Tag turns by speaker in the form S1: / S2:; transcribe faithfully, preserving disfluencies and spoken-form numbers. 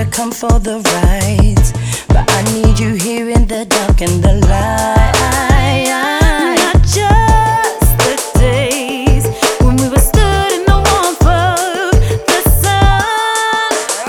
S1: to come for the ride, but I need you here in the dark and the light.